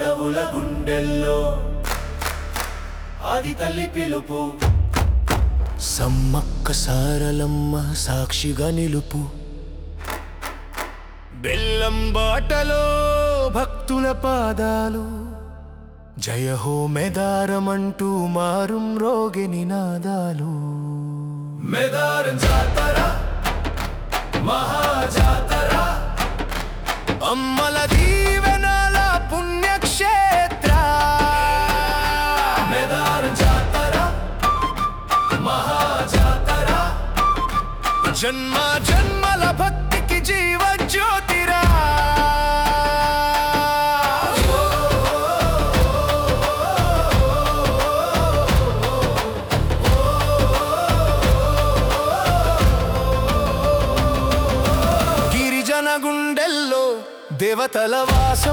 మానవుల గుండెల్లో ఆది తల్లి పిలుపు. సమ్మక్క సారలమ్మ సాక్షిగా నిలుపు. బెల్లం బాటలో భక్తుల పాదాలు, జయ హో మేదారమంటూ మారుం రోగి నినాదాలు. మేదారం జాతర మహాజాతర, అమ్మల దీవెనల పుణ్యక్షేత్ర. మేదారం జాతర మహాజాతర, జన్మ జన్మల భక్తికి జీవజ్యోతిరా. గిరిజన గుండెల్లో దేవతల వాసం,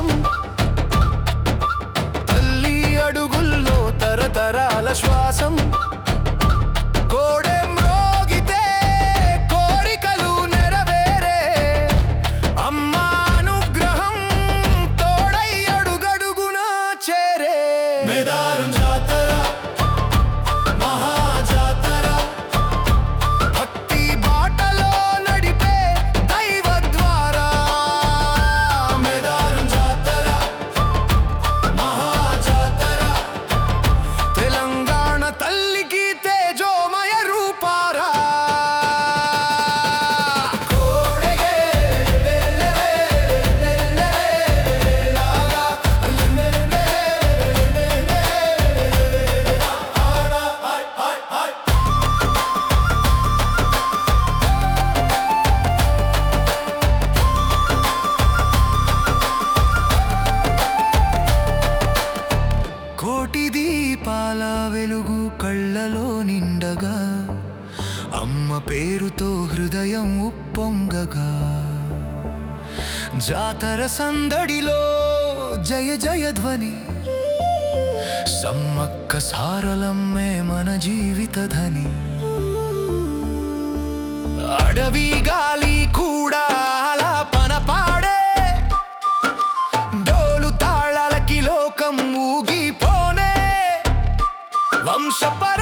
తల్లి అడుగుల్లో తరతరాల శ్వాసం. కోడెం రోగితే కోరికలు నెరవేరే, అమ్మ అనుగ్రహం తోడై అడుగడుగున చేరే. మేదారం జాతర మహాజాతర, భక్తి బాటలో నడిపే దైవ ద్వారా. మేదారం జాతర మహాజాతర, తెలంగాణ తల్లికి తేజోమయ రూపారా. కోటి దీపాల వెలుగు కళ్ళలో నిండగా, అమ్మ పేరుతో హృదయం ఉప్పొంగగా. జాతర సందడిలో జయ జయ ధ్వని, సమ్మక్క సారలమ్మే మన జీవిత ధని. అడవి గాలి కూడా ఆలాపన పాడే, డోలు తాళాలకి లోకం ఊగిపోనే. వంశ